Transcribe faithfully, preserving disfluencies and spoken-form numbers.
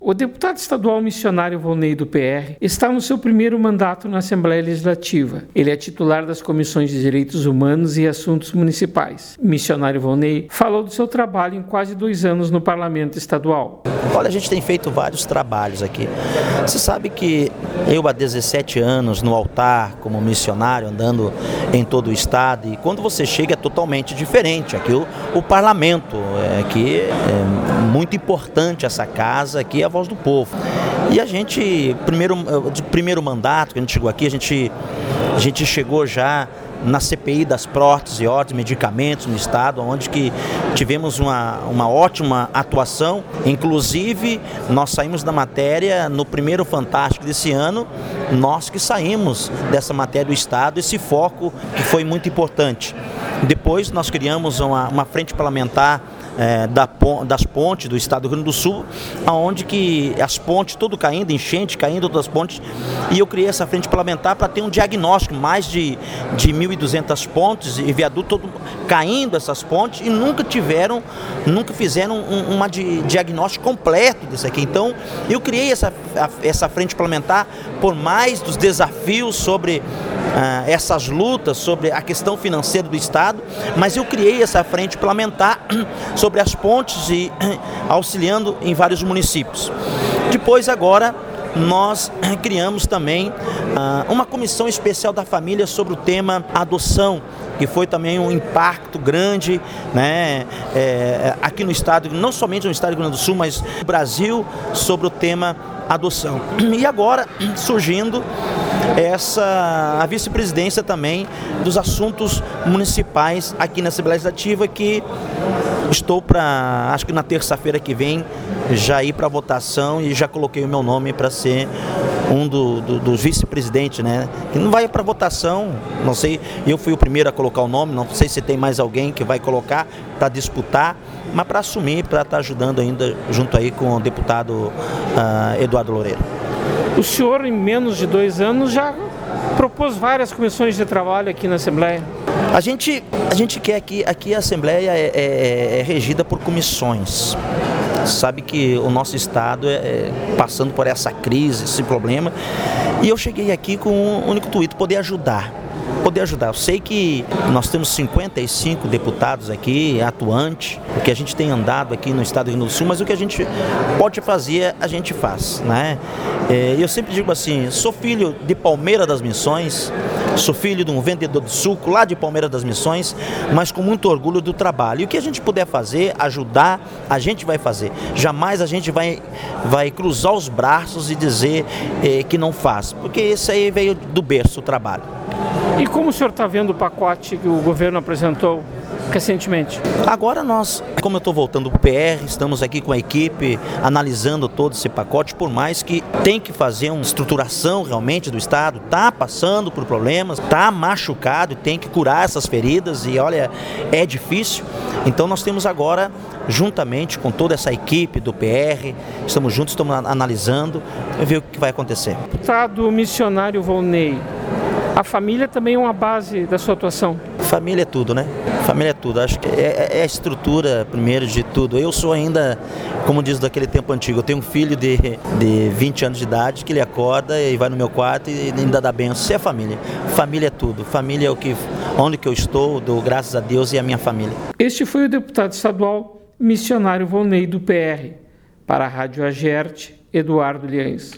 O deputado estadual missionário Volney, do P R, está no seu primeiro mandato na Assembleia Legislativa. Ele é titular das Comissões de Direitos Humanos e Assuntos Municipais. O missionário Volney falou do seu trabalho em quase dois anos no Parlamento Estadual. Olha, a gente tem feito vários trabalhos aqui. Você sabe que eu há dezessete anos no altar como missionário, andando em todo o estado, e quando você chega é totalmente diferente. Aqui o, o parlamento, é, aqui é muito importante essa casa, aqui é a voz do povo. E a gente, primeiro, de primeiro mandato que a gente chegou aqui, a gente, a gente chegou já na C P I das próteses e órteses, medicamentos no estado, onde que tivemos uma, uma ótima atuação. Inclusive, nós saímos da matéria no primeiro Fantástico desse ano, nós que saímos dessa matéria do estado, esse foco que foi muito importante. Depois nós criamos uma, uma frente parlamentar É, da, das pontes do estado do Rio Grande do Sul, onde que as pontes, tudo caindo, enchente, caindo das pontes, e eu criei essa frente parlamentar para ter um diagnóstico, mais de, de mil e duzentas pontes e viaduto todo, caindo essas pontes, e nunca tiveram, nunca fizeram um, uma de, diagnóstico completo disso aqui. Então, eu criei essa, a, essa frente parlamentar por mais dos desafios sobre ah, essas lutas, sobre a questão financeira do estado, mas eu criei essa frente parlamentar sobre as pontes e auxiliando em vários municípios. Depois, agora, nós criamos também uh, uma comissão especial da família sobre o tema adoção, que foi também um impacto grande, né, é, aqui no estado, não somente no estado do Rio Grande do Sul, mas no Brasil, sobre o tema adoção. E agora, surgindo essa a vice-presidência também dos assuntos municipais aqui na Assembleia Legislativa, que estou para, acho que na terça-feira que vem, já ir para votação, e já coloquei o meu nome para ser um do, do, dos vice-presidentes, né? Que não vai para votação, não sei, eu fui o primeiro a colocar o nome, não sei se tem mais alguém que vai colocar para disputar, mas para assumir, para estar ajudando ainda, junto aí com o deputado uh, Eduardo Loureiro. O senhor, em menos de dois anos, já propôs várias comissões de trabalho aqui na Assembleia. A gente, a gente quer que aqui a Assembleia é, é, é regida por comissões. Sabe que o nosso estado é, é passando por essa crise, esse problema, e eu cheguei aqui com um único intuito: poder ajudar. Poder ajudar. Eu sei que nós temos cinquenta e cinco deputados aqui, atuantes, o que a gente tem andado aqui no estado do Rio Grande do Sul, mas o que a gente pode fazer, a gente faz, né? É, eu sempre digo assim: sou filho de Palmeira das Missões, sou filho de um vendedor de suco lá de Palmeira das Missões, mas com muito orgulho do trabalho. E o que a gente puder fazer, ajudar, a gente vai fazer. Jamais a gente vai, vai cruzar os braços e dizer eh, que não faz, porque isso aí veio do berço, o trabalho. E como o senhor está vendo o pacote que o governo apresentou recentemente? Agora nós, como eu estou voltando para o P R, estamos aqui com a equipe analisando todo esse pacote, por mais que tem que fazer uma estruturação realmente do estado, está passando por problemas, está machucado, tem que curar essas feridas, e olha, é difícil. Então nós temos agora, juntamente com toda essa equipe do P R, estamos juntos, estamos analisando, ver o que vai acontecer. Deputado missionário Volney, a família também é uma base da sua atuação? Família é tudo, né? Família é tudo. Acho que é, é a estrutura, primeiro de tudo. Eu sou ainda, como diz daquele tempo antigo, eu tenho um filho de, de vinte anos de idade, que ele acorda e vai no meu quarto e ainda dá benção. Isso é família. Família é tudo. Família é o que, onde que eu estou, dou graças a Deus e a minha família. Este foi o deputado estadual missionário Volney, do P R. Para a Rádio Agerte, Eduardo Liães.